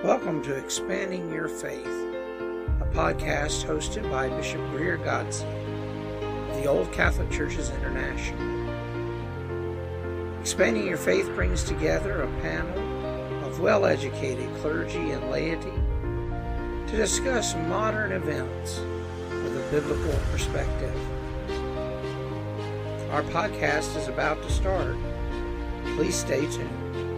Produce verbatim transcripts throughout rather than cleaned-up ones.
Welcome to Expanding Your Faith, a podcast hosted by Bishop Greer Godson of the Old Catholic Churches International. Expanding Your Faith brings together a panel of well-educated clergy and laity to discuss modern events with a biblical perspective. Our podcast is about to start. Please stay tuned.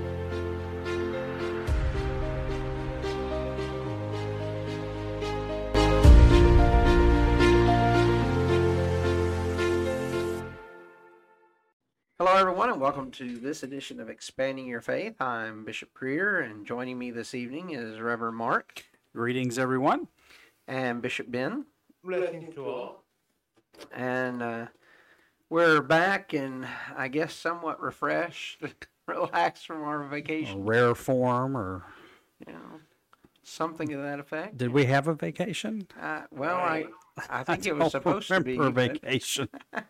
Hello, everyone, and welcome to this edition of Expanding Your Faith. I'm Bishop Greer, and joining me this evening is Reverend Mark. Greetings, everyone. And Bishop Ben. Blessings to all. And uh, we're back and I guess somewhat refreshed, relaxed from our vacation. A rare form or... You know, something to that effect. Did we have a vacation? Uh, well, I I think I it was supposed to be. a vacation.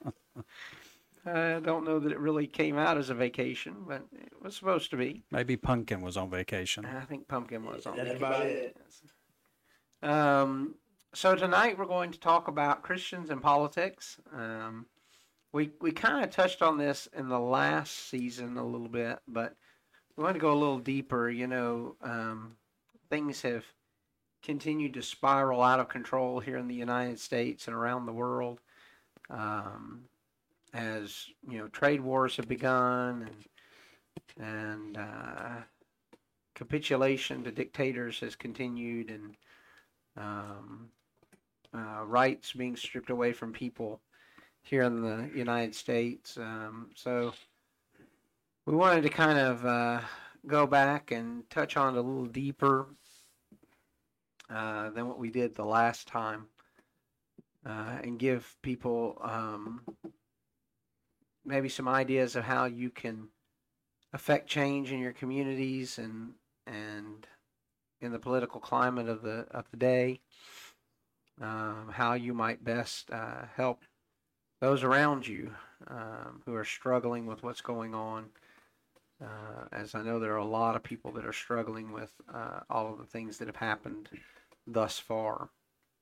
I don't know that it really came out as a vacation, but it was supposed to be. Maybe Pumpkin was on vacation. I think Pumpkin was on That's vacation. about it. Um, so tonight we're going to talk about Christians and politics. Um, we we kind of touched on this in the last season a little bit, but we want to go a little deeper. You know, um, things have continued to spiral out of control here in the United States and around the world. Um, as you know, trade wars have begun, and and uh, capitulation to dictators has continued, and um, uh, rights being stripped away from people here in the United States. Um, so we wanted to kind of uh, go back and touch on it a little deeper uh, than what we did the last time, uh, and give people um, maybe some ideas of how you can affect change in your communities and and in the political climate of the of the day. Um, how you might best uh, help those around you um, who are struggling with what's going on. Uh, as I know there are a lot of people that are struggling with uh, all of the things that have happened thus far.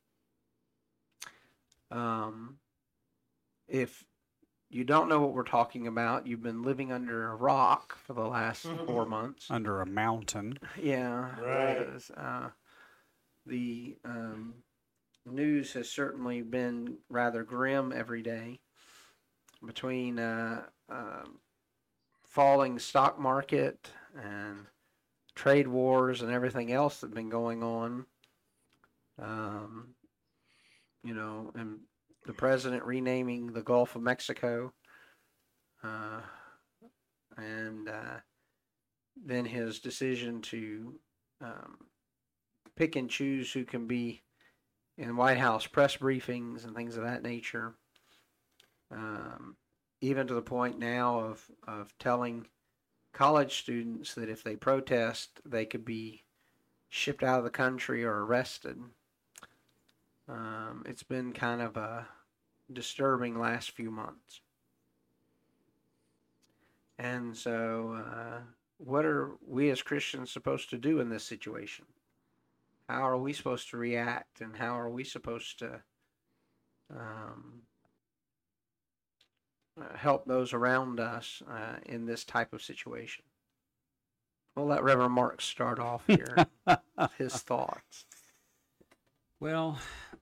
Um, if you don't know what we're talking about, you've been living under a rock for the last mm-hmm. four months. Under a mountain. Yeah. Right. Because, uh, the um, news has certainly been rather grim every day, between uh, uh, falling stock market and trade wars and everything else that's been going on. Um, you know, and the president renaming the Gulf of Mexico, uh, and uh, then his decision to um, pick and choose who can be in White House press briefings and things of that nature, um, even to the point now of, of telling college students that if they protest, they could be shipped out of the country or arrested. Um, it's been kind of a disturbing last few months. And so, uh, what are we as Christians supposed to do in this situation? How are we supposed to react, and how are we supposed to um, uh, help those around us uh, in this type of situation? We'll let Reverend Mark start off here with his thoughts. Well,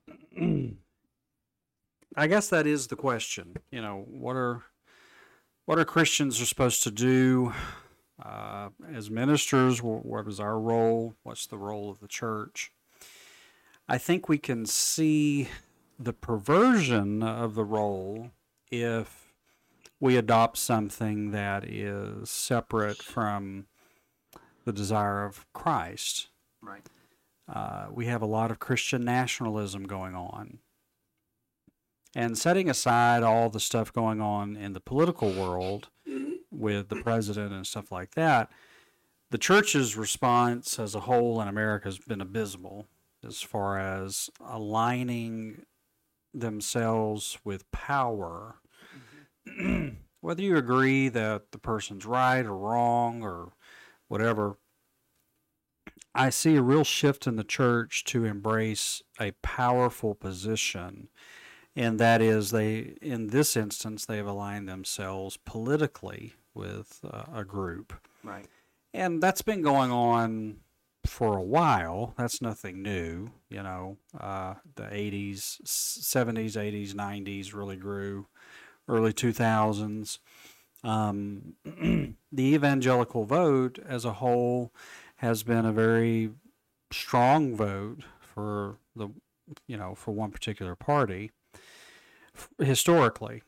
I guess that is the question. You know, what are what are Christians are supposed to do uh, as ministers? What is our role? What's the role of the church? I think we can see the perversion of the role if we adopt something that is separate from the desire of Christ. Right. Uh, we have a lot of Christian nationalism going on. And setting aside all the stuff going on in the political world with the president and stuff like that, the church's response as a whole in America has been abysmal as far as aligning themselves with power. Mm-hmm. Whether you agree that the person's right or wrong or whatever, I see a real shift in the church to embrace a powerful position, and that is they, in this instance, they have aligned themselves politically with uh, a group. Right. And that's been going on for a while. That's nothing new. You know, uh, the eighties, seventies, eighties, nineties really grew, early two thousands. Um, the evangelical vote as a whole has been a very strong vote for the, you know, for one particular party historically.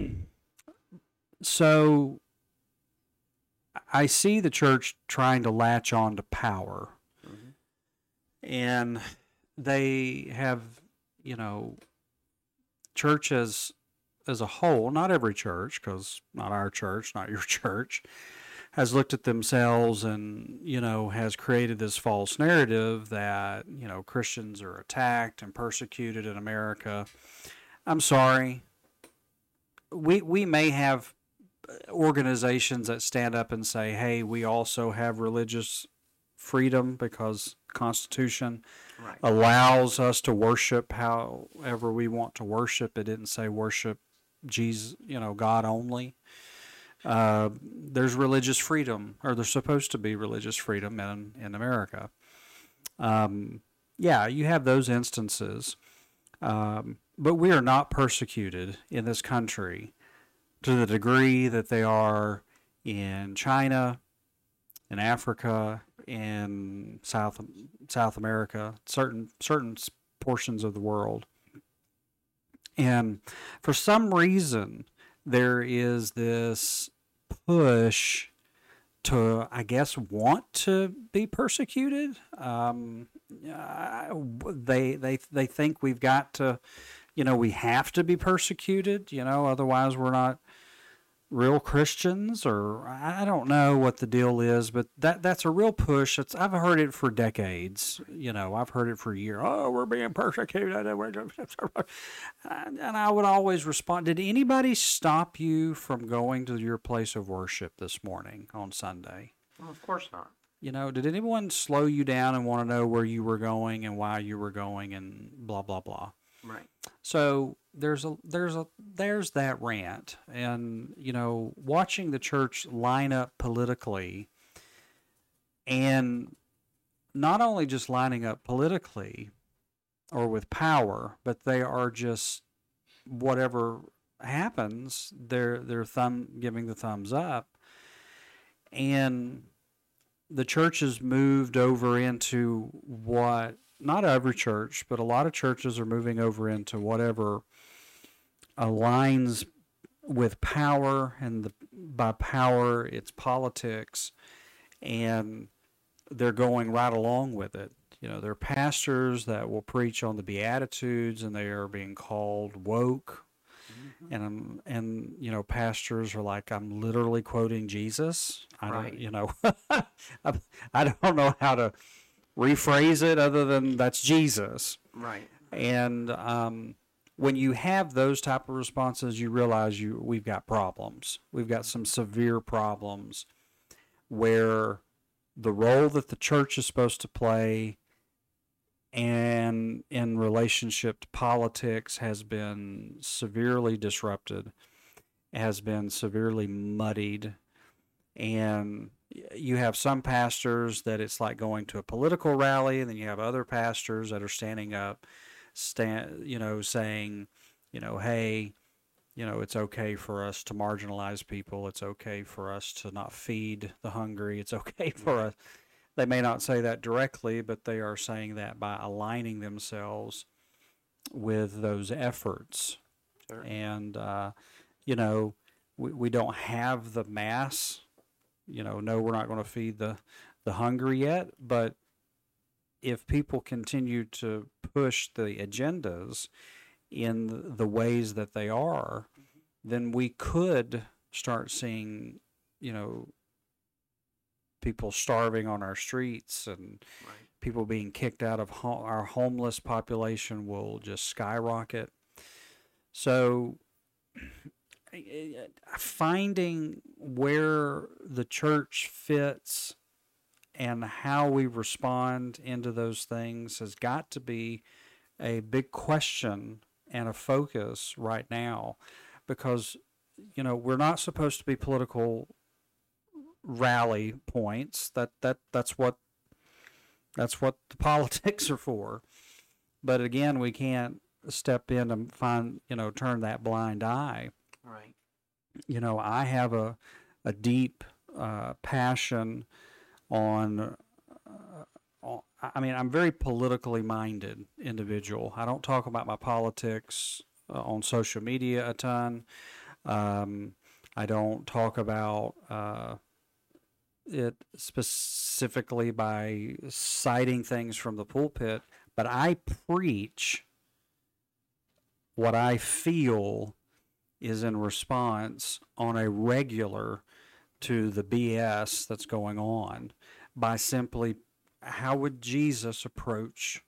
So I see the church trying to latch on to power. Mm-hmm. And they have, you know, church as, as a whole, not every church, because not our church, not your church, has looked at themselves and, you know, has created this false narrative that, you know, Christians are attacked and persecuted in America. I'm sorry. We we may have organizations that stand up and say, hey, we also have religious freedom because the Constitution right. allows us to worship however we want to worship. It didn't say worship Jesus, you know, God only. Uh, there's religious freedom, or there's supposed to be religious freedom in, in America. Um, yeah, you have those instances. Um, but we are not persecuted in this country to the degree that they are in China, in Africa, in South South America, certain certain portions of the world. And for some reason, there is this push to, I guess, want to be persecuted. Um, uh, they they they think we've got to, you know, we have to be persecuted. You know, otherwise we're not real Christians, or I don't know what the deal is, but that that's a real push. It's, I've heard it for decades. You know, I've heard it for years. Oh, we're being persecuted. And I would always respond, did anybody stop you from going to your place of worship this morning on Sunday? Well, of course not. You know, did anyone slow you down and want to know where you were going and why you were going and blah, blah, blah? Right. So there's a there's a there's that rant, and you know, watching the church line up politically, and not only just lining up politically or with power, but they are just, whatever happens, they're they're thumb giving the thumbs up, and the church has moved over into what. Not every church, but a lot of churches are moving over into whatever aligns with power, and the, by power, it's politics, and they're going right along with it. You know, there are pastors that will preach on the Beatitudes, and they are being called woke. Mm-hmm. And I'm, and you know, pastors are like, I'm literally quoting Jesus. I right. don't, you know, I, I don't know how to rephrase it other than that's Jesus. Right. And um, when you have those type of responses, you realize you we've got problems. We've got some severe problems where the role that the church is supposed to play and in relationship to politics has been severely disrupted, has been severely muddied, and you have some pastors that it's like going to a political rally, and then you have other pastors that are standing up, stand, you know, saying, you know, hey, you know, it's okay for us to marginalize people. It's okay for us to not feed the hungry. It's okay for us. They may not say that directly, but they are saying that by aligning themselves with those efforts. Sure. And, uh, you know, we, we don't have the mass. You know, no, we're not going to feed the, the hungry yet, but if people continue to push the agendas in the ways that they are, then we could start seeing, you know, people starving on our streets, and right. people being kicked out of ho- our homeless population will just skyrocket. So finding where the church fits and how we respond into those things has got to be a big question and a focus right now, because, you know, we're not supposed to be political rally points. That that that's what that's what the politics are for. But again, we can't step in and find, you know, turn that blind eye. Right. You know, I have a a deep uh, passion on. Uh, on I mean, I'm a very politically minded individual. I don't talk about my politics uh, on social media a ton. Um, I don't talk about uh, it specifically by citing things from the pulpit, but I preach what I feel is in response on a regular to the B S that's going on, by simply how would Jesus approach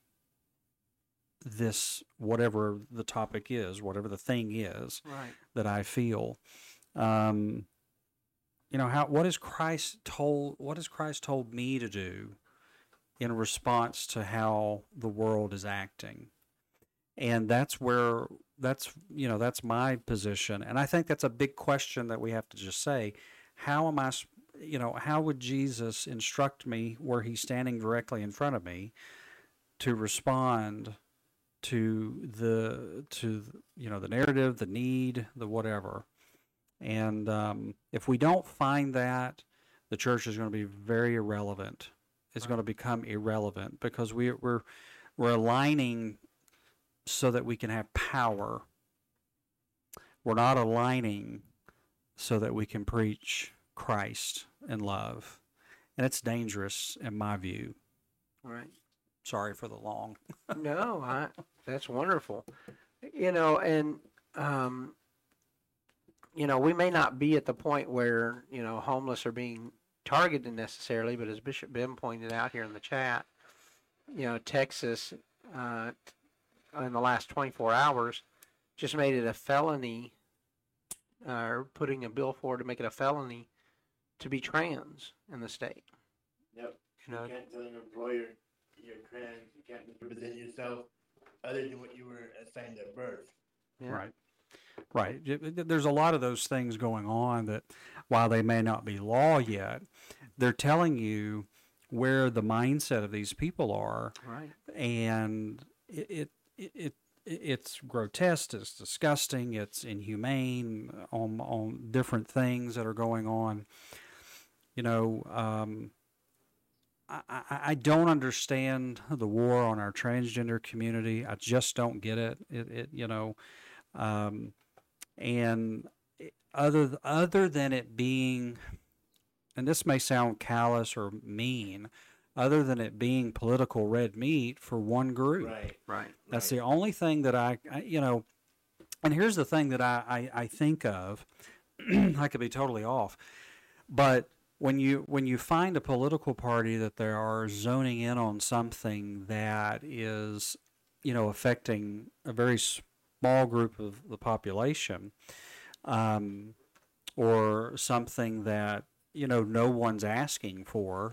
this, whatever the topic is, whatever the thing is Right. that I feel. Um, you know, how what is Christ told what has Christ told me to do in response to how the world is acting? And that's where that's you know that's my position, and I think that's a big question that we have to just say, how am I, you know, how would Jesus instruct me where he's standing directly in front of me to respond to the to you know the narrative, the need, the whatever? And um, if we don't find that, the church is going to be very irrelevant. It's Right. going to become irrelevant because we, we're we're aligning so that we can have power. We're not aligning so that we can preach Christ and love, and it's dangerous in my view. Right. Sorry for the long. No, I, that's wonderful. You know, and, um, you know, we may not be at the point where, you know, homeless are being targeted necessarily, but as Bishop Ben pointed out here in the chat, you know, Texas, uh, in the last twenty-four hours, just made it a felony, uh, or putting a bill forward to make it a felony to be trans in the state. Yep. You know, You can't tell an employer you're trans. You can't represent yourself other than what you were assigned at birth. yeah. Right. Right. Y- y- There's a lot of those things going on that, while they may not be law yet, they're telling you where the mindset of these people are, Right. and it it, it, it it's grotesque, it's disgusting, it's inhumane on on different things that are going on. You know, um, I, I I don't understand the war on our transgender community. I just don't get it. It, it you know, um, and it- other th- other than it being, and this may sound callous or mean, other than it being political red meat for one group. Right. Right. That's right. the only thing that I, I you know, and here's the thing that I, I, I think of. I could be totally off, but when you when you find a political party that they are zoning in on something that is, you know, affecting a very small group of the population, um, or something that, you know, no one's asking for.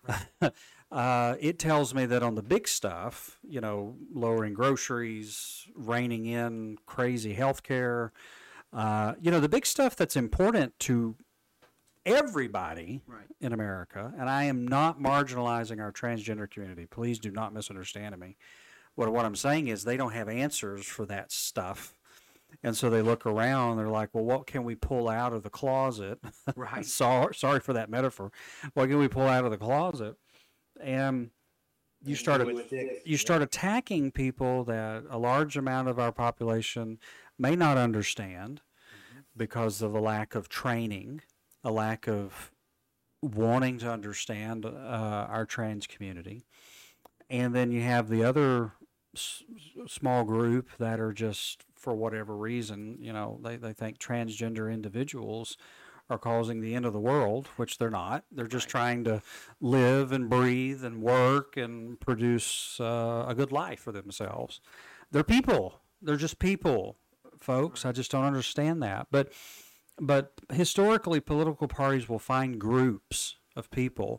Uh, it tells me that on the big stuff, you know, lowering groceries, reining in crazy health care, uh, you know, the big stuff that's important to everybody Right. in America, and I am not marginalizing our transgender community. Please do not misunderstand me. What, what I'm saying is they don't have answers for that stuff. And so they look around, they're like, well, what can we pull out of the closet? Right. sorry, sorry for that metaphor. What can we pull out of the closet? And you start, With sticks, you start attacking people that a large amount of our population may not understand because of a lack of training, a lack of wanting to understand uh, our trans community. And then you have the other s- small group that are just, for whatever reason, you know, they, they think transgender individuals are causing the end of the world, which they're not. They're just Right. trying to live and breathe and work and produce uh, a good life for themselves. They're people. They're just people, folks. I just don't understand that. But but historically, political parties will find groups of people,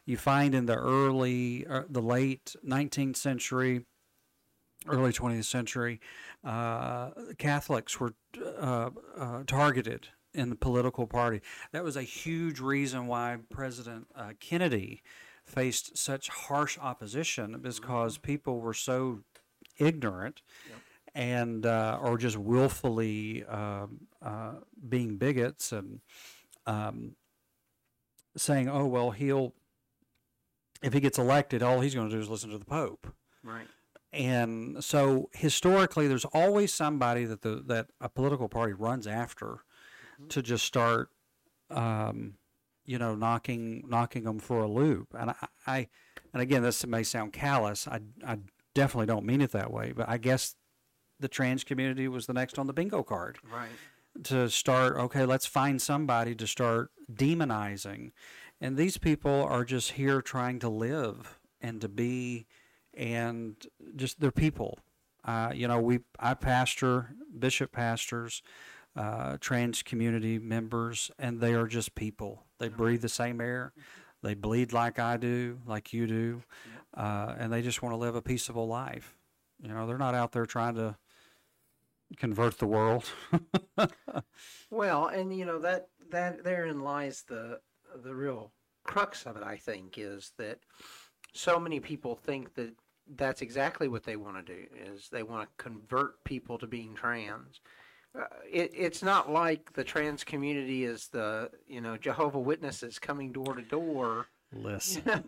You find in the early, uh, the late nineteenth century, early twentieth century, uh, Catholics were uh, uh, targeted in the political party. That was a huge reason why President uh, Kennedy faced such harsh opposition, because people were so ignorant Yep. and uh, or just willfully uh, uh, being bigots and um, saying, "Oh well, he'll if he gets elected, all he's going to do is listen to the Pope." Right. And so historically, there's always somebody that the that a political party runs after mm-hmm. to just start, um, you know, knocking knocking them for a loop. And I, I, and again, this may sound callous. I, I definitely don't mean it that way. But I guess the trans community was the next on the bingo card. Right. To start, okay, let's find somebody to start demonizing, and these people are just here trying to live and to be. And just they're people. Uh, you know, we I pastor, bishop pastors, uh, trans community members, and they are just people. They breathe the same air. They bleed like I do, like you do, uh, and they just want to live a peaceable life. You know, they're not out there trying to convert the world. Well, and you know that that therein lies the the real crux of it. I think is that so many people think that that's exactly what they want to do, is they want to convert people to being trans. Uh, it, it's not like the trans community is the, you know, Jehovah Witnesses coming door to door. Listen.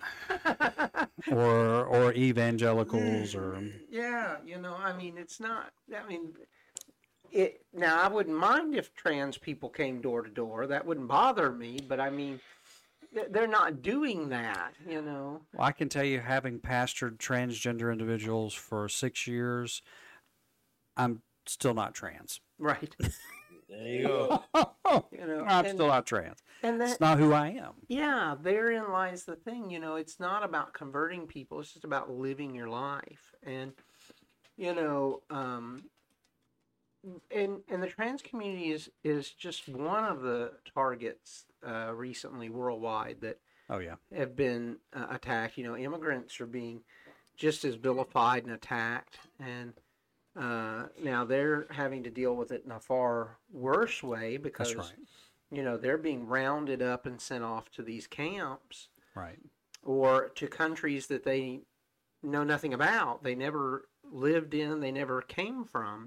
or or evangelicals or yeah, you know, I mean, it's not, I mean, it now I wouldn't mind if trans people came door to door. That wouldn't bother me, but I mean, they're not doing that, you know. Well, I can tell you, having pastored transgender individuals for six years, I'm still not trans. Right. There you go. You know, I'm and, still not trans. And that, it's not who I am. Yeah, therein lies the thing. You know, it's not about converting people. It's just about living your life. And, you know, um, and, and the trans community is, is just one of the targets uh, recently worldwide that oh yeah have been uh, attacked. You know, immigrants are being just as vilified and attacked, and uh, now they're having to deal with it in a far worse way because, That's right. you know, they're being rounded up and sent off to these camps, right, or to countries that they know nothing about. They never lived in. They never came from.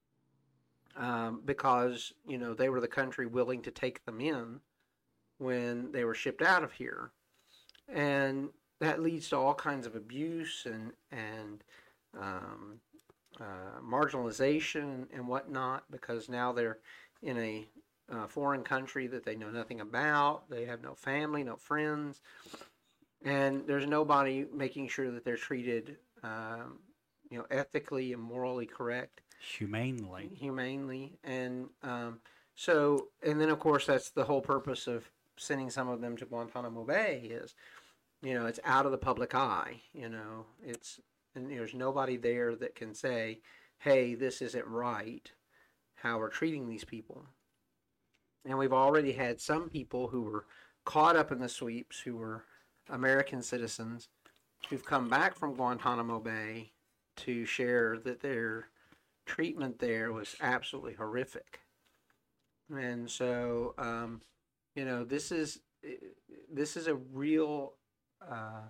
Um, because, you know, they were the country willing to take them in when they were shipped out of here. And that leads to all kinds of abuse and, and um, uh, marginalization and whatnot, because now they're in a uh, foreign country that they know nothing about. They have no family, no friends. And there's nobody making sure that they're treated, um, you know, ethically and morally correct. Humanely. Humanely. And um, so, and then of course that's the whole purpose of sending some of them to Guantanamo Bay is, you know, it's out of the public eye, you know, it's, and there's nobody there that can say, hey, this isn't right, how we're treating these people. And we've already had some people who were caught up in the sweeps, who were American citizens, who've come back from Guantanamo Bay to share that their treatment there was absolutely horrific. And so, um, you know, this is this is a real uh,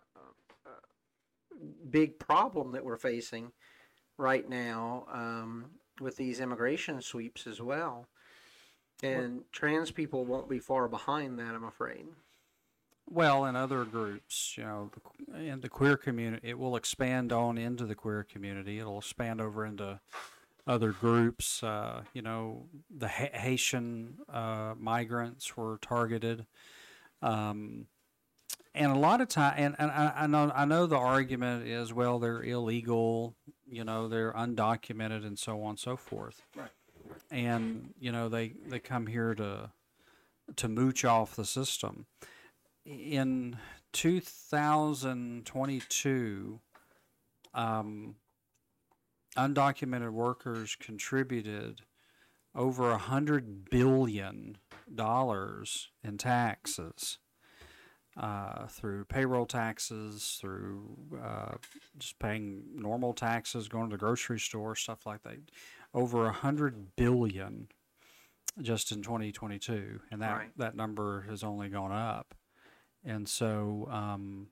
big problem that we're facing right now um, with these immigration sweeps as well. And well, trans people won't be far behind that, I'm afraid. Well, and other groups, you know, the, in the queer community, it will expand on into the queer community. It'll expand over into other groups. Uh, you know, the ha- Haitian uh, migrants were targeted, um, and a lot of time. And, and I, I know, I know the argument is, well, they're illegal. You know, they're undocumented, and so on and so forth. Right. And you know, they they come here to to mooch off the system. In two thousand twenty-two, um, undocumented workers contributed over a hundred billion dollars in taxes uh, through payroll taxes, through uh, just paying normal taxes, going to the grocery store, stuff like that. Over a hundred billion just in twenty twenty-two, and that Right. that number has only gone up. And so, um,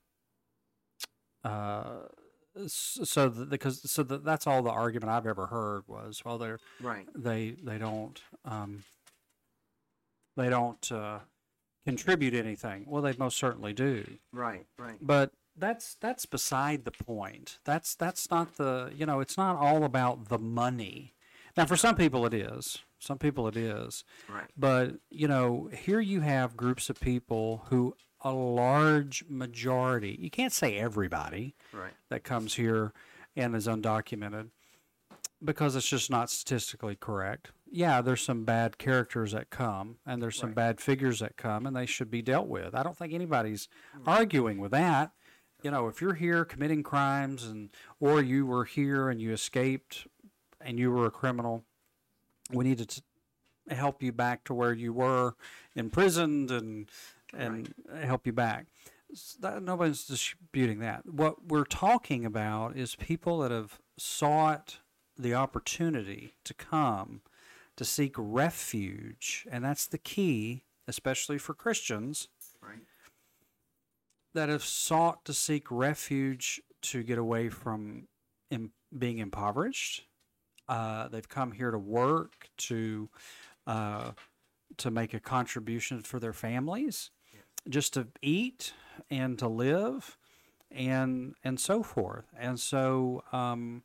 uh, s- so the, because so the, that's all the argument I've ever heard was, well, they're Right. they they don't um, they don't uh, contribute anything. Well, they most certainly do, Right. Right. but that's that's beside the point. That's that's not the you know it's not all about the money. Now, for some people it is. Some people it is. Right. But, you know, here you have groups of people who a large majority, you can't say everybody Right. that comes here and is undocumented because it's just not statistically correct. Yeah, there's some bad characters that come and there's some Right. bad figures that come and they should be dealt with. I don't think anybody's arguing with that. You know, if you're here committing crimes and or you were here and you escaped and you were a criminal, we need to t- help you back to where you were imprisoned and and help you back. S- that- nobody's disputing that. What we're talking about is people that have sought the opportunity to come to seek refuge, and that's the key, especially for Christians Right. that have sought to seek refuge to get away from im- being impoverished. Uh, they've come here to work, to uh, to make a contribution for their families, just to eat and to live, and and so forth. And so, um,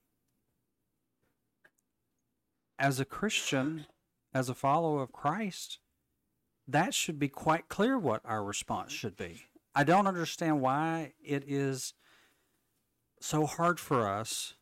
as a Christian, as a follower of Christ, that should be quite clear what our response should be. I don't understand why it is so hard for us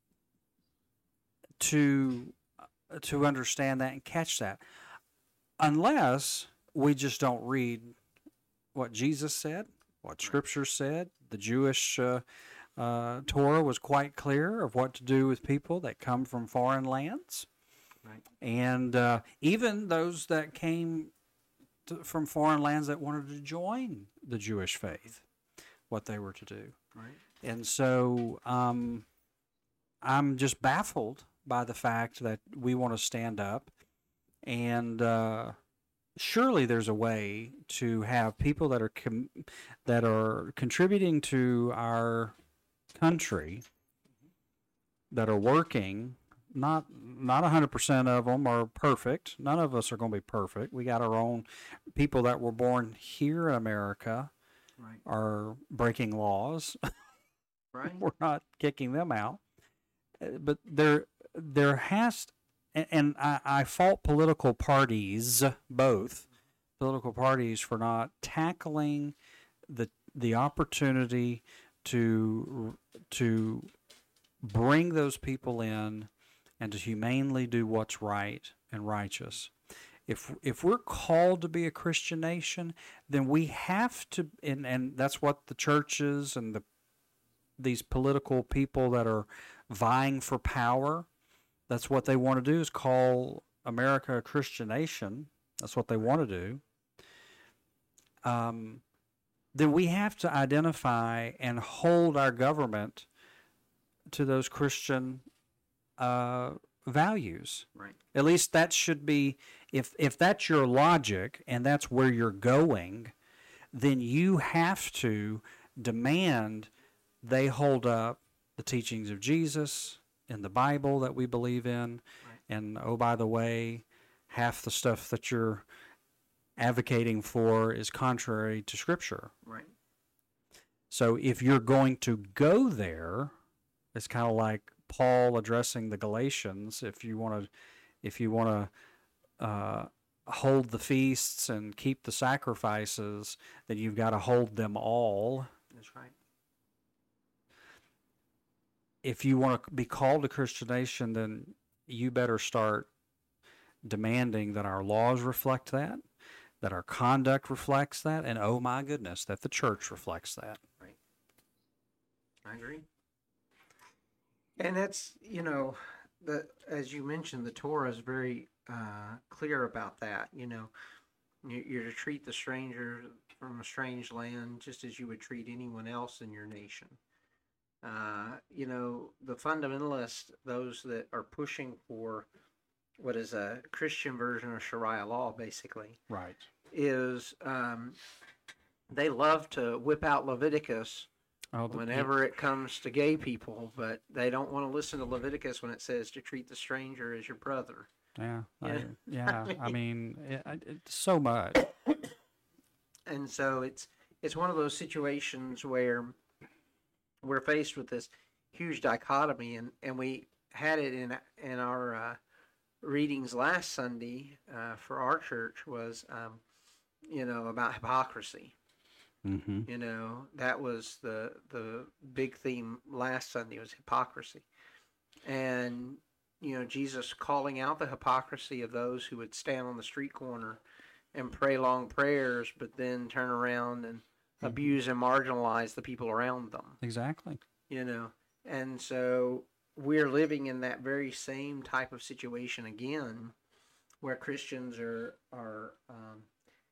to to understand that and catch that, unless we just don't read what Jesus said, what Scripture said. The Jewish uh, uh, Torah was quite clear of what to do with people that come from foreign lands, Right. and uh, even those that came to, from foreign lands that wanted to join the Jewish faith, what they were to do. Right. And so um, I'm just baffled by the fact that we want to stand up and uh, surely there's a way to have people that are com- that are contributing to our country, that are working. Not not one hundred percent of them are perfect. None of us are going to be perfect. We got our own people that were born here in America Right. are breaking laws. Right. We're not kicking them out. Uh, But there there has and, and I, I fault political parties, both political parties, for not tackling the the opportunity to to bring those people in and to humanely do what's right and righteous. If if we're called to be a Christian nation, then we have to, and, and that's what the churches and the these political people that are vying for power, that's what they want to do, is call America a Christian nation. That's what they want to do. Um, then we have to identify and hold our government to those Christian uh, values. Right. At least that should be, if if that's your logic and that's where you're going, then you have to demand they hold up the teachings of Jesus in the Bible that we believe in. Right. And oh, by the way, half the stuff that you're advocating for is contrary to Scripture. Right. So if you're going to go there, it's kind of like Paul addressing the Galatians. If you want to, if you want to uh, hold the feasts and keep the sacrifices, then you've got to hold them all. That's right. If you want to be called a Christian nation, then you better start demanding that our laws reflect that, that our conduct reflects that, and oh my goodness, that the church reflects that. I agree. And that's, you know, the as you mentioned, the Torah is very uh, clear about that. You know, You- You're to treat the stranger from a strange land just as you would treat anyone else in your nation. Uh, you know, the fundamentalists, those that are pushing for what is a Christian version of Sharia law, basically, Right. is um, they love to whip out Leviticus Oh, the, whenever it comes to gay people, but they don't want to listen to Leviticus when it says to treat the stranger as your brother. yeah, Yeah. I, yeah. I mean, it, it, it's so much. And so it's it's one of those situations where we're faced with this huge dichotomy, and, and we had it in in our uh, readings last Sunday uh, for our church was um, you know about hypocrisy. Mm-hmm. You know, that was the the big theme last Sunday was hypocrisy. And, you know, Jesus calling out the hypocrisy of those who would stand on the street corner and pray long prayers, but then turn around and Mm-hmm. abuse and marginalize the people around them, Exactly. you know. And so we're living in that very same type of situation again, where Christians are, are um,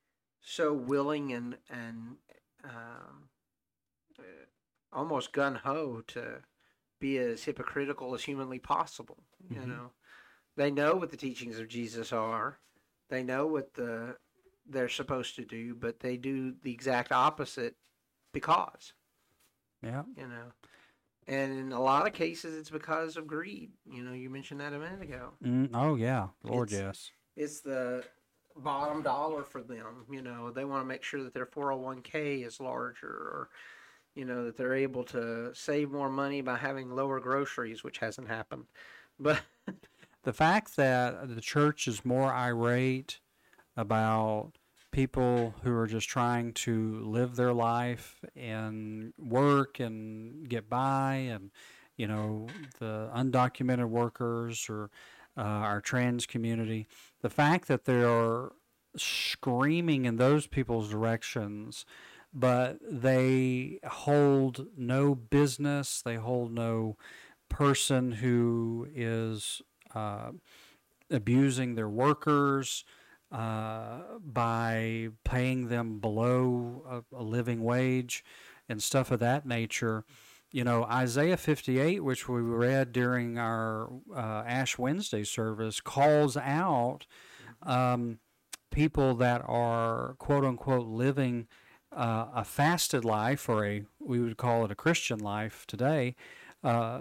so willing and, and um, uh, almost gun ho to be as hypocritical as humanly possible. You Mhm. know, they know what the teachings of Jesus are. They know what the they're supposed to do, but they do the exact opposite because Yeah. you know. And in a lot of cases, it's because of greed. You know, you mentioned that a minute ago. Mm, oh, yeah. Lord, It's- yes. It's the bottom dollar for them. You know, they want to make sure that their four oh one k is larger, or, you know, that they're able to save more money by having lower groceries, which hasn't happened. But The fact that the church is more irate about people who are just trying to live their life and work and get by, and, you know, the undocumented workers or uh, our trans community, the fact that they are screaming in those people's directions, but they hold no business, they hold no person who is uh, abusing their workers uh, by paying them below a, a living wage and stuff of that nature. You know, Isaiah fifty-eight, which we read during our uh, Ash Wednesday service, calls out um, people that are quote unquote living uh, a fasted life, or a, we would call it a Christian life today, uh,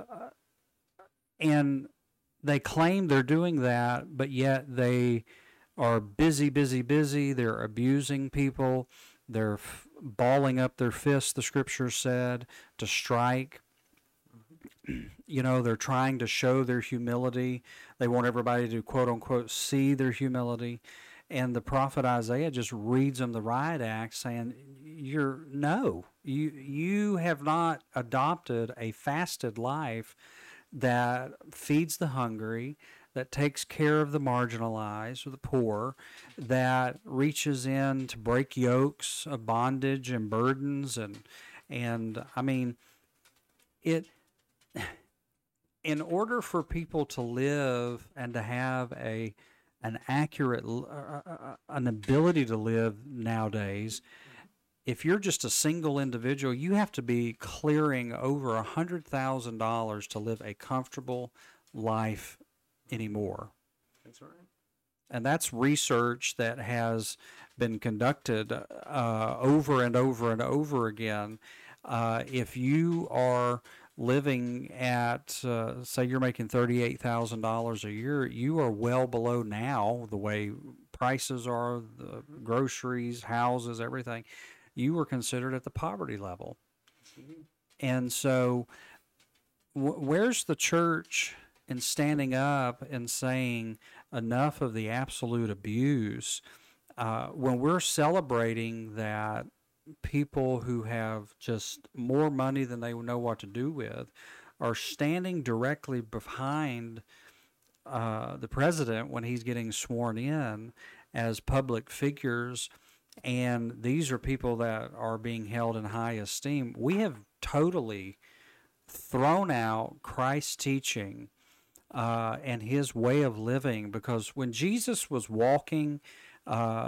and they claim they're doing that, but yet they are busy, busy, busy. They're abusing people. They're f- balling up their fists, the scripture said, to strike. You know, they're trying to show their humility. They want everybody to, quote unquote, see their humility. And the prophet Isaiah just reads them the riot act, saying, "You're no, you you have not adopted a fasted life that feeds the hungry, that takes care of the marginalized or the poor, that reaches in to break yokes of bondage and burdens, and and I mean, it." In order for people to live and to have a an accurate uh, uh, an ability to live nowadays, if you're just a single individual, you have to be clearing over a hundred thousand dollars to live a comfortable life anymore. that's right. And that's research that has been conducted uh, over and over and over again. Uh, if you are living at, uh, say, you're making thirty-eight thousand dollars a year, you are well below now the way prices are, the groceries, houses, everything. You are considered at the poverty level. And so, wh- where's the church in standing up and saying enough of the absolute abuse uh, when we're celebrating that people who have just more money than they know what to do with are standing directly behind uh, the president when he's getting sworn in as public figures, and these are people that are being held in high esteem. We have totally thrown out Christ's teaching uh, and his way of living, because when Jesus was walking uh,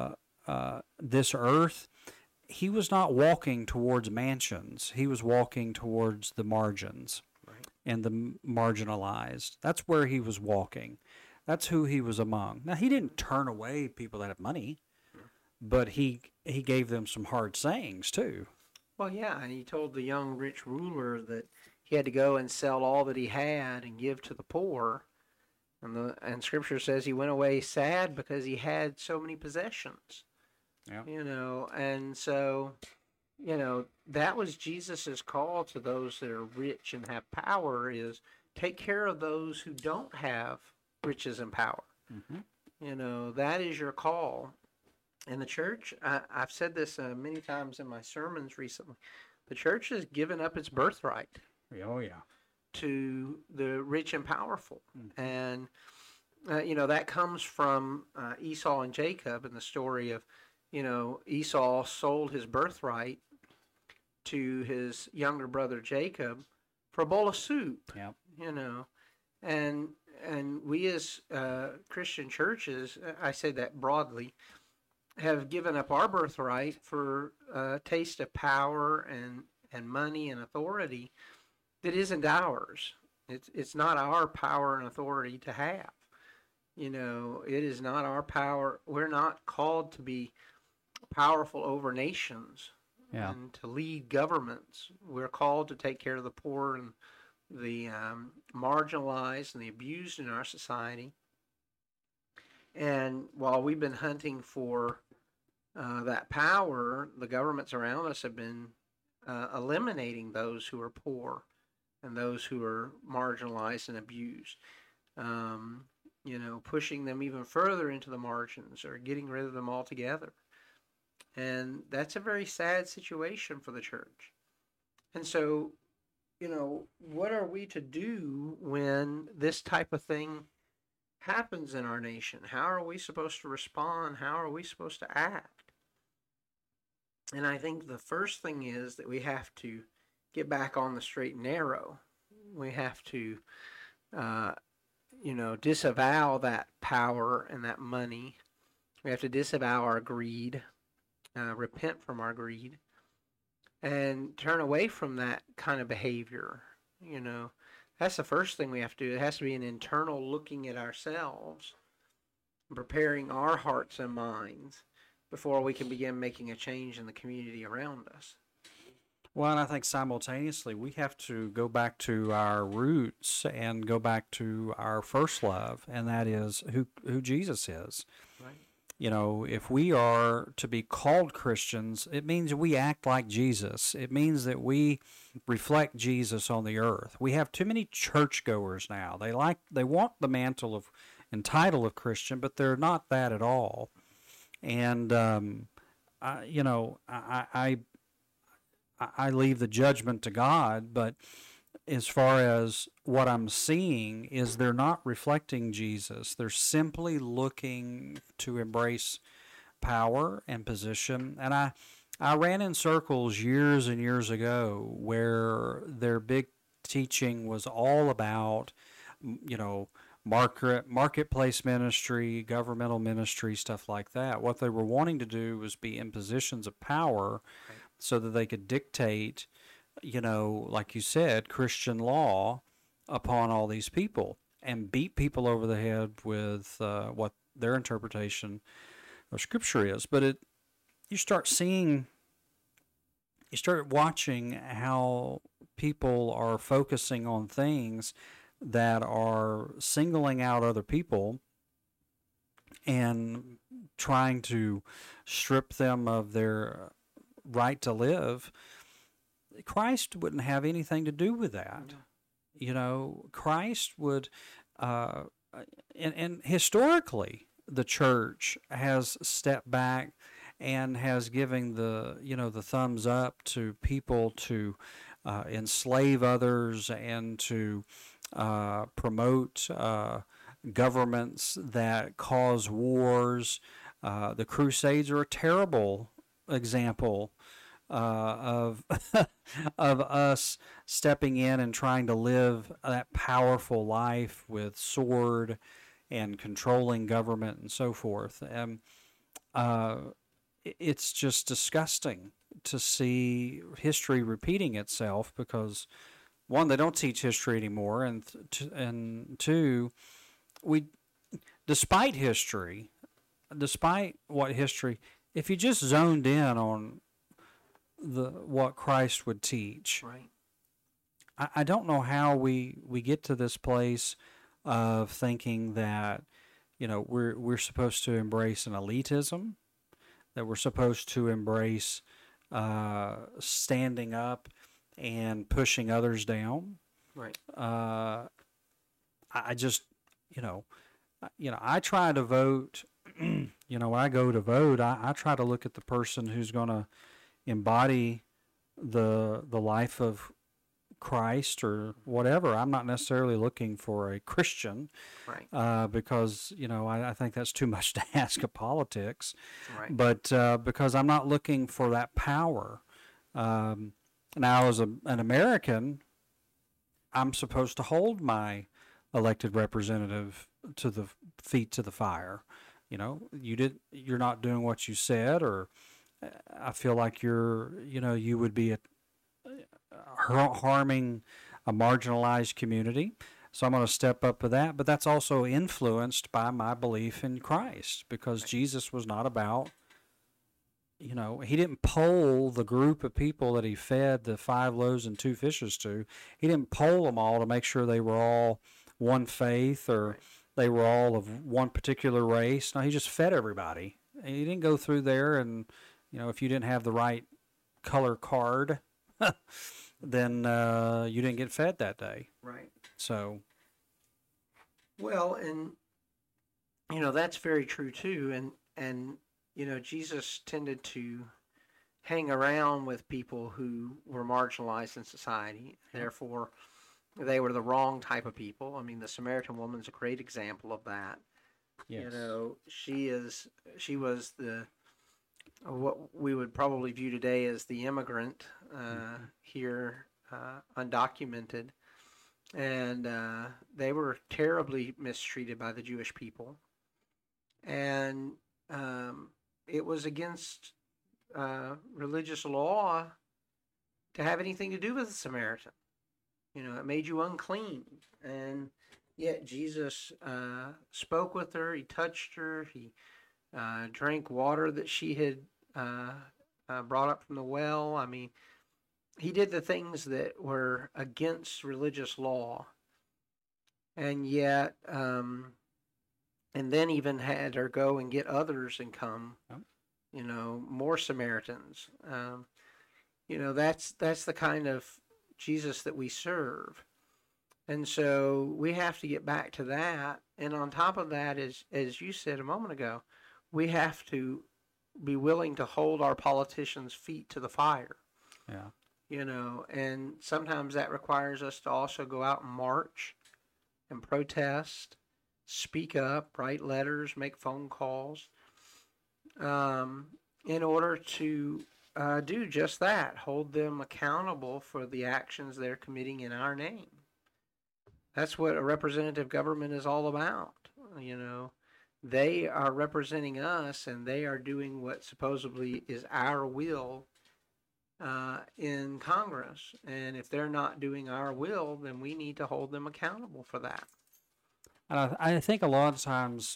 uh, this earth, he was not walking towards mansions. He was walking towards the margins Right. and the marginalized. That's where he was walking. That's who he was among. Now, he didn't turn away people that have money, but he he gave them some hard sayings too. Well, yeah, and he told the young rich ruler that he had to go and sell all that he had and give to the poor. And the and Scripture says he went away sad because he had so many possessions. Yeah. You know, and so, you know, that was Jesus's call to those that are rich and have power is take care of those who don't have riches and power. Mm-hmm. You know, that is your call. And the church, I, I've said this uh, many times in my sermons recently, the church has given up its birthright Oh, yeah. to the rich and powerful. Mm-hmm. And, uh, you know, that comes from uh, Esau and Jacob and the story of, you know, Esau sold his birthright to his younger brother Jacob for a bowl of soup. Yep. You know, and and we as uh, Christian churches, I say that broadly, have given up our birthright for a taste of power and and money and authority that isn't ours. It's it's not our power and authority to have. You know, it is not our power. We're not called to be powerful over nations Yeah. and to lead governments. We're called to take care of the poor and the um, marginalized and the abused in our society. And while we've been hunting for uh, that power, the governments around us have been uh, eliminating those who are poor and those who are marginalized and abused. Um, you know, pushing them even further into the margins or getting rid of them altogether. And that's a very sad situation for the church. And so, you know, what are we to do when this type of thing happens in our nation? How are we supposed to respond? How are we supposed to act? And I think the first thing is that we have to get back on the straight and narrow. We have to, uh, you know, disavow that power and that money. We have to disavow our greed, uh, repent from our greed, and turn away from that kind of behavior. You know, that's the first thing we have to do. It has to be an internal looking at ourselves, preparing our hearts and minds before we can begin making a change in the community around us. Well, and I think simultaneously we have to go back to our roots and go back to our first love, and that is who who Jesus is. Right. You know, if we are to be called Christians, it means we act like Jesus. It means that we reflect Jesus on the earth. We have too many churchgoers now. They like they want the mantle of and title of Christian, but they're not that at all. And um, I, you know, I, I I leave the judgment to God, but as far as what I'm seeing is they're not reflecting Jesus. They're simply looking to embrace power and position. And I, I ran in circles years and years ago where their big teaching was all about, you know, market marketplace ministry, governmental ministry, stuff like that. What they were wanting to do was be in positions of power, right, so that they could dictate, you know, like you said, Christian law upon all these people and beat people over the head with uh, what their interpretation of Scripture is. But it, you start seeing, you start watching how people are focusing on things that are singling out other people and trying to strip them of their right to live. Christ wouldn't have anything to do with that. Yeah. You know, Christ would, uh, and, and historically, the church has stepped back and has given the, you know, the thumbs up to people to uh, enslave others and to uh, promote uh, governments that cause wars. Uh, the Crusades are a terrible example uh, of of us stepping in and trying to live that powerful life with sword and controlling government and so forth. And uh, i- it's just disgusting to see history repeating itself because one, they don't teach history anymore, and th- t- and two, we, despite history, despite what history, if you just zoned in on the what Christ would teach, Right. I, I don't know how we we get to this place of thinking that you know we're we're supposed to embrace an elitism, that we're supposed to embrace uh, standing up and pushing others down. Right. Uh, I, I just you know I- you know I try to vote. You know, when I go to vote, I, I try to look at the person who's going to embody the the life of Christ or whatever. I'm not necessarily looking for a Christian Right. uh, because you know I, I think that's too much to ask of politics. Right. But uh, because I'm not looking for that power. Um, now, as a, an American, I'm supposed to hold my elected representative to the feet to the fire. You know, you did. You're not doing what you said, or uh, I feel like you're. You know, you would be a, har- harming a marginalized community. So I'm going to step up to that. But that's also influenced by my belief in Christ, because Right. Jesus was not about. You know, he didn't poll the group of people that he fed the five loaves and two fishes to. He didn't poll them all to make sure they were all one faith or Right. they were all of one particular race. No, he just fed everybody. And he didn't go through there and, you know, if you didn't have the right color card, then uh, you didn't get fed that day. Right. So, Well, and you know that's very true too. And and you know Jesus tended to hang around with people who were marginalized in society. Therefore, they were the wrong type of people. I mean, the Samaritan woman's a great example of that. You know, she is she was the what we would probably view today as the immigrant uh, here, uh, undocumented, and uh, they were terribly mistreated by the Jewish people, and um, it was against uh, religious law to have anything to do with the Samaritan. You know, it made you unclean, and yet Jesus uh, spoke with her. He touched her. He uh, drank water that she had uh, uh, brought up from the well. I mean, he did the things that were against religious law, and yet, um, and then even had her go and get others and come. Yep. You know, more Samaritans. Um, you know, that's that's the kind of Jesus that we serve. And so we have to get back to that. And on top of that, is, as you said a moment ago, we have to be willing to hold our politicians' feet to the fire. yeah. You know, and sometimes that requires us to also go out and march and protest, speak up, write letters, make phone calls, um, in order to uh, do just that, hold them accountable for the actions they're committing in our name. That's what a representative government is all about. You know, they are representing us and they are doing what supposedly is our will uh, in Congress. And if they're not doing our will, then we need to hold them accountable for that. And I, I think a lot of times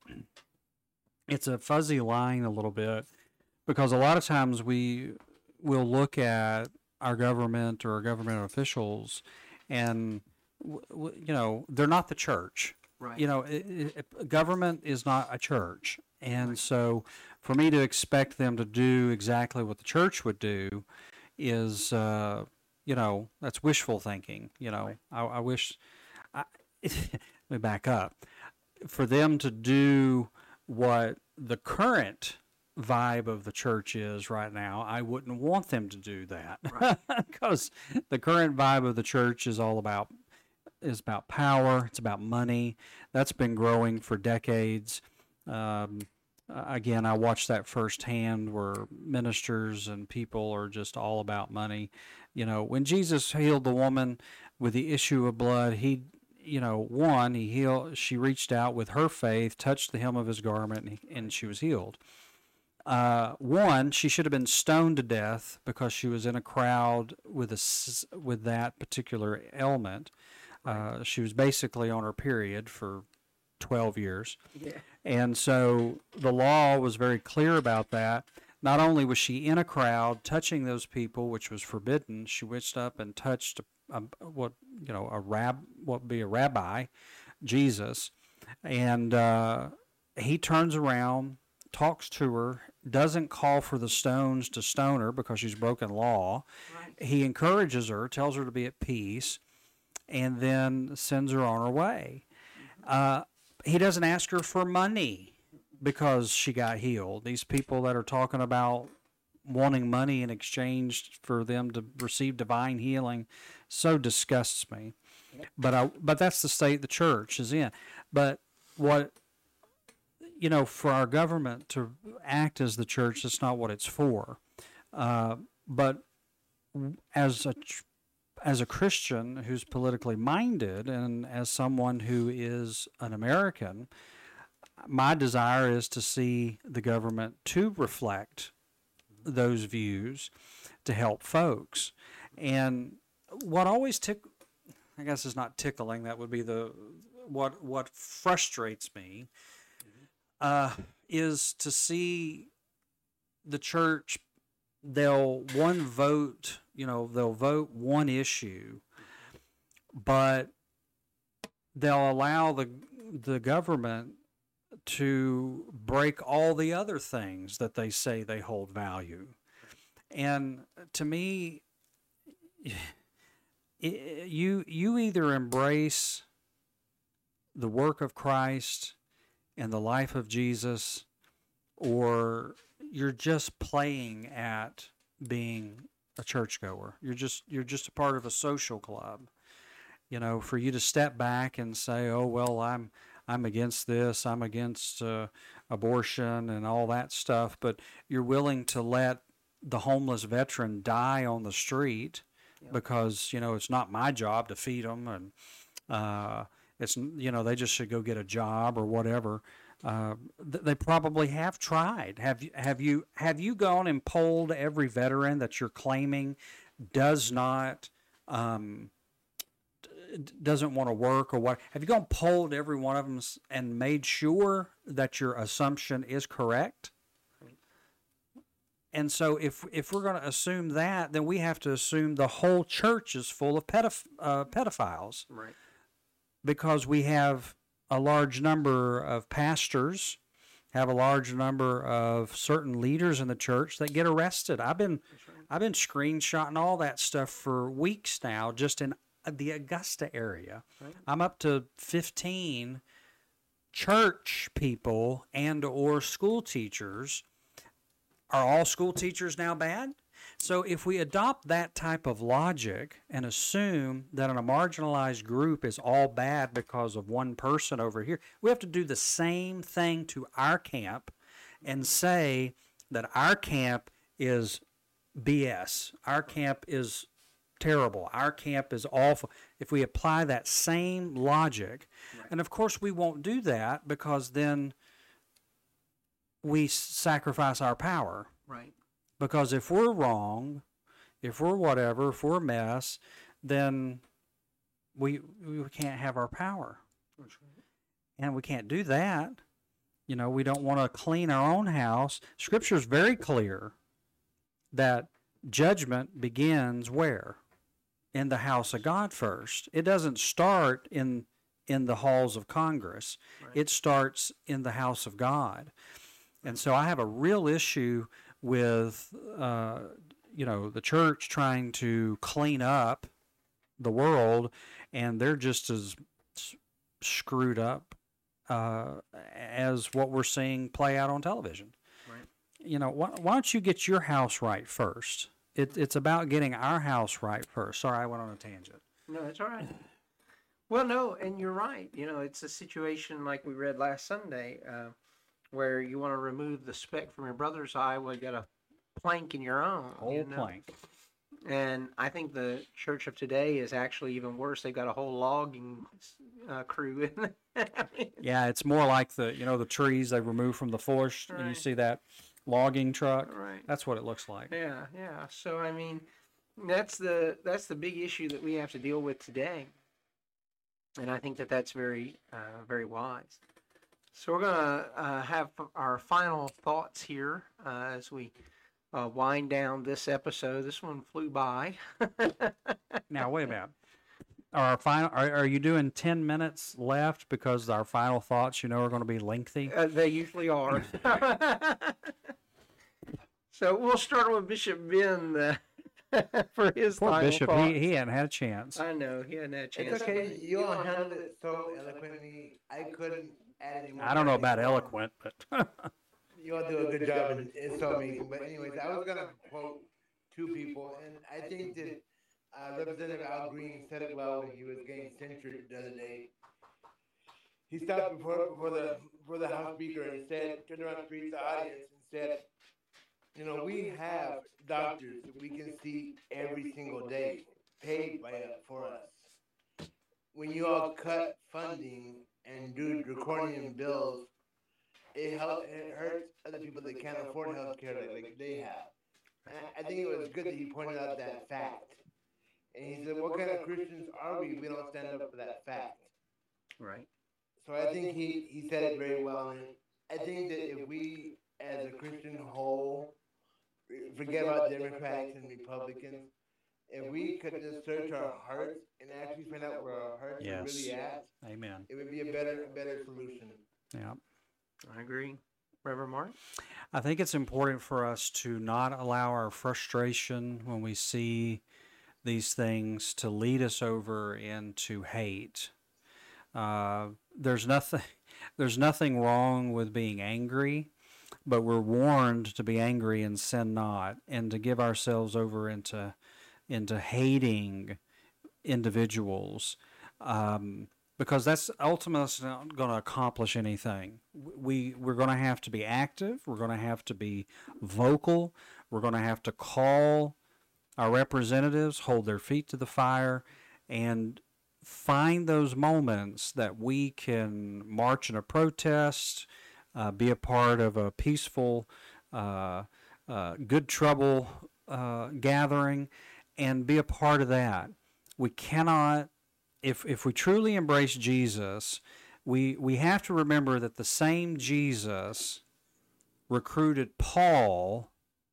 it's a fuzzy line a little bit because a lot of times we will look at our government or our government officials and, w- w- you know, they're not the church. Right. You know, it, it, government is not a church. And Right. so for me to expect them to do exactly what the church would do is, uh, you know, that's wishful thinking. You know, Right. I, I wish, I, let me back up. For them to do what the current vibe of the church is right now, I wouldn't want them to do that. Right. Because the current vibe of the church is all about is about power. It's about money. That's been growing for decades. Um, uh, again, I watched that firsthand where ministers and people are just all about money. You know, when Jesus healed the woman with the issue of blood, he, you know, one, he healed, she reached out with her faith, touched the hem of his garment, and, and she was healed. Uh, one, she should have been stoned to death because she was in a crowd with a s- with that particular ailment. Uh, she was basically on her period for twelve years. Yeah. And so the law was very clear about that. Not only was she in a crowd touching those people, which was forbidden, she reached up and touched a, a, what you know a rab what would be a rabbi, Jesus, and uh, he turns around, talks to her, doesn't call for the stones to stone her because she's broken law. Right. He encourages her, tells her to be at peace, and then sends her on her way. Uh, he doesn't ask her for money because she got healed. These people that are talking about wanting money in exchange for them to receive divine healing so disgusts me. But I, but that's the state the church is in. But what, you know, for our government to act as the church, that's not what it's for. Uh, but as a as a Christian who's politically minded and as someone who is an American, my desire is to see the government to reflect those views to help folks. And what always tick, I guess it's not tickling, that would be the, what, what frustrates me, uh, is to see the church, they'll one vote, you know, they'll vote one issue, but they'll allow the the government to break all the other things that they say they hold value. And to me, it, you you either embrace the work of Christ and the life of Jesus, or you're just playing at being a churchgoer. You're just you're just a part of a social club. You know, for you to step back and say, "Oh well, I'm I'm against this. I'm against uh, abortion and all that stuff," but you're willing to let the homeless veteran die on the street Yep. because you know it's not my job to feed them, and uh, it's you know they just should go get a job or whatever. Uh, th- they probably have tried. Have you have you have you gone and polled every veteran that you're claiming does not um, d- doesn't want to work or what? Have you gone and polled every one of them and made sure that your assumption is correct? And so if if we're going to assume that, then we have to assume the whole church is full of pedoph- uh, pedophiles. Right. Because we have a large number of pastors, have a large number of certain leaders in the church that get arrested. I've been Right. I've been screenshotting all that stuff for weeks now, just in the Augusta area. Right. I'm up to fifteen church people and or school teachers. Are all school teachers now bad? So if we adopt that type of logic and assume that in a marginalized group is all bad because of one person over here, we have to do the same thing to our camp and say that our camp is B S. Our camp is terrible. Our camp is awful. If we apply that same logic, Right. and of course we won't do that because then we sacrifice our power. Right. Because if we're wrong, if we're whatever, if we're a mess, then we we can't have our power. That's right. And we can't do that. You know, we don't want to clean our own house. Scripture is very clear that judgment begins where? In the house of God first. It doesn't start in in the halls of Congress. Right. It starts in the house of God. And so I have a real issue with, uh, you know, the church trying to clean up the world, and they're just as s- screwed up uh, as what we're seeing play out on television. Right. You know, why, why don't you get your house right first? It, it's about getting our house right first. Sorry, I went on a tangent. No, that's all right. Well, no, and you're right. You know, it's a situation like we read last Sunday, uh, where you want to remove the speck from your brother's eye. Well, you got a plank in your own. Whole you know? plank. And I think the church of today is actually even worse. They've got a whole logging uh, crew in there. Yeah, it's more like the you know the trees they remove from the forest, and you Right. see that logging truck. Right. That's what it looks like. Yeah, yeah. So I mean, that's the that's the big issue that we have to deal with today, and I think that that's very uh, very wise. So we're gonna uh, have our final thoughts here uh, as we uh, wind down this episode. This one flew by. Now wait a minute. Are our final? Are, are you doing ten minutes left because our final thoughts, you know, are going to be lengthy? Uh, they usually are. So we'll start with Bishop Ben uh, for his Poor final Bishop, thoughts. he, he hadn't had a chance. I know he hadn't had a chance. It's okay. You all handled it so eloquently. I couldn't add any more. I don't know about anymore. eloquent, but You all do a good job and it's so amazing. But anyways, I was gonna quote two people, and I think that uh, Representative Al Green said it well when he was getting censured the other day. He stopped before before the before the House Speaker and said, turned around to the audience and said, you know, we have doctors that we can see every single day, paid by uh, for us. When you all cut funding and do draconian bills, it helps. It hurts other people that can't afford health care like, like they have. And I, I think it was good that he pointed out that fact. And he said, "What kind of Christians are we? We don't stand up for that fact." Right. So I think he, he said it very well. And I think that if we, as a Christian whole, forget about Democrats and Republicans, if we could just search our hearts and actually find out where our hearts are Yes. really at, amen. it would be a better a better solution. Yeah. I agree. Reverend Mark? I think it's important for us to not allow our frustration when we see these things to lead us over into hate. Uh, there's nothing, there's nothing wrong with being angry, but we're warned to be angry and sin not, and to give ourselves over into, into hating individuals, um, because that's ultimately not going to accomplish anything. We we're going to have to be active. We're going to have to be vocal. We're going to have to call our representatives, hold their feet to the fire, and find those moments that we can march in a protest, uh, be a part of a peaceful, uh, uh, good trouble uh, gathering, and be a part of that. We cannot, if if we truly embrace Jesus, we we have to remember that the same Jesus recruited Paul,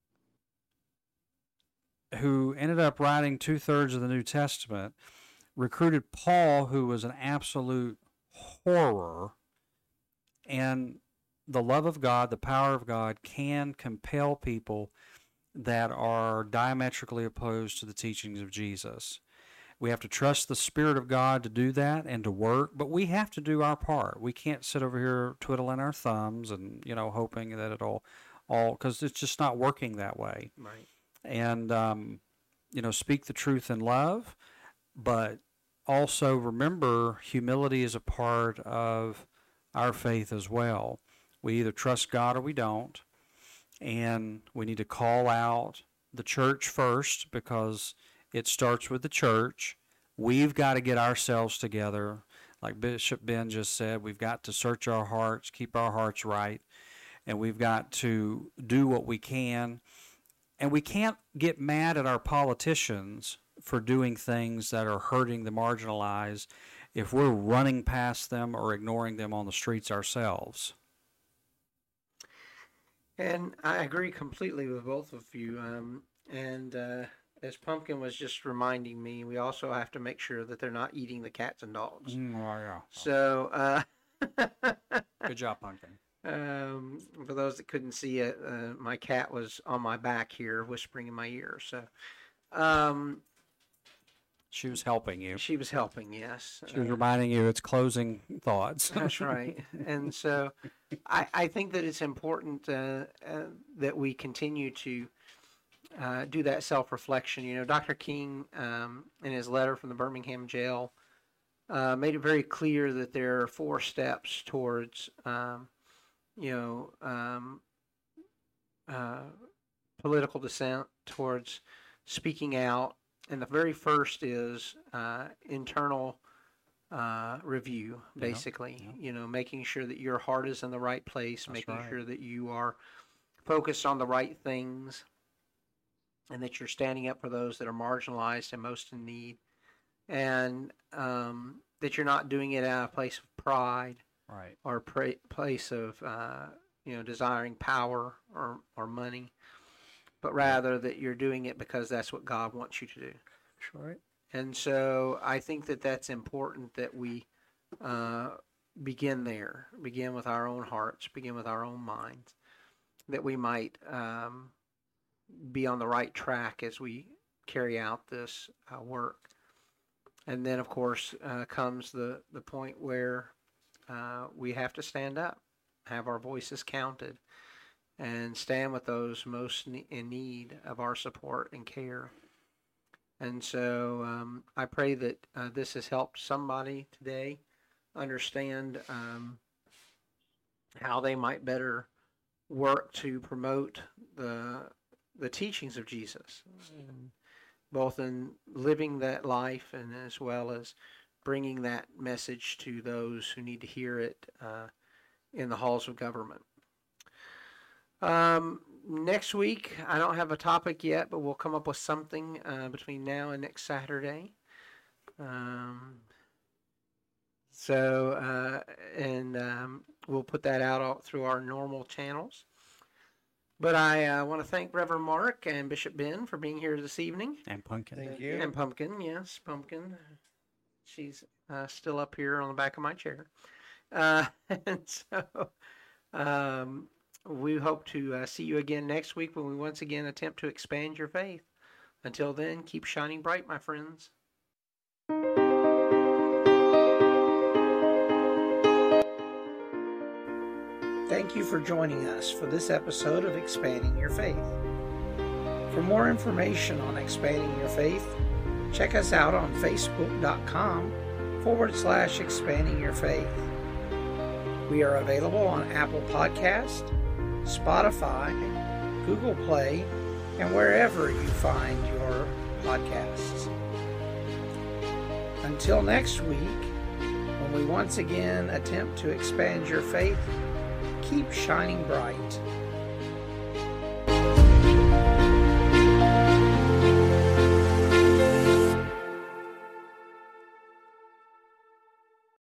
who ended up writing two-thirds of the New Testament, recruited Paul, who was an absolute horror, and the love of God, the power of God can compel people that are diametrically opposed to the teachings of Jesus. We have to trust the Spirit of God to do that and to work, but we have to do our part. We can't sit over here twiddling our thumbs and, you know, hoping that it'll all, because it's just not working that way. Right. And, um, you know, speak the truth in love, but also remember humility is a part of our faith as well. We either trust God or we don't, and we need to call out the church first because it starts with the church. We've got to get ourselves together. Like Bishop Ben just said, we've got to search our hearts, keep our hearts right, and we've got to do what we can. And we can't get mad at our politicians for doing things that are hurting the marginalized if we're running past them or ignoring them on the streets ourselves. And I agree completely with both of you. Um, and uh, as Pumpkin was just reminding me, we also have to make sure that they're not eating the cats and dogs. Mm, oh, yeah. So, uh, Good job, Pumpkin. um, for those that couldn't see it, uh, my cat was on my back here, whispering in my ear. So, um, She was helping you. she was helping. Yes, She was Uh, reminding you its closing thoughts. That's right. And so I, I think that it's important uh, uh, that we continue to uh, do that self-reflection. You know, Doctor King, um, in his letter from the Birmingham jail, uh, made it very clear that there are four steps towards, um, you know, um, uh, political dissent, towards speaking out. And the very first is uh, internal uh, review, basically. yeah. You know, making sure that your heart is in the right place, That's making right. sure that you are focused on the right things, and that you're standing up for those that are marginalized and most in need, and um, that you're not doing it out of a place of pride, Right. or a pra- place of uh, you know desiring power or or money, but rather that you're doing it because that's what God wants you to do. Right. And so I think that that's important that we uh, begin there, begin with our own hearts, begin with our own minds, that we might um, be on the right track as we carry out this uh, work. And then, of course, uh, comes the, the point where uh, we have to stand up, have our voices counted, and stand with those most ne- in need of our support and care. And so um, I pray that uh, this has helped somebody today understand um, how they might better work to promote the the teachings of Jesus, and both in living that life and as well as bringing that message to those who need to hear it uh, in the halls of government. Um, next week, I don't have a topic yet, but we'll come up with something uh, between now and next Saturday. Um, so, uh, and um, we'll put that out all, through our normal channels. But I uh, want to thank Reverend Mark and Bishop Ben for being here this evening. And Pumpkin. Thank you. And Pumpkin, yes, Pumpkin. She's uh, still up here on the back of my chair. Uh, and so um, we hope to uh, see you again next week when we once again attempt to expand your faith. Until then, keep shining bright, my friends. Thank you for joining us for this episode of Expanding Your Faith. For more information on Expanding Your Faith, check us out on facebook.com forward slash expanding your faith. We are available on Apple Podcast, Spotify, Google Play, and wherever you find your podcasts. Until next week, when we once again attempt to expand your faith, keep shining bright.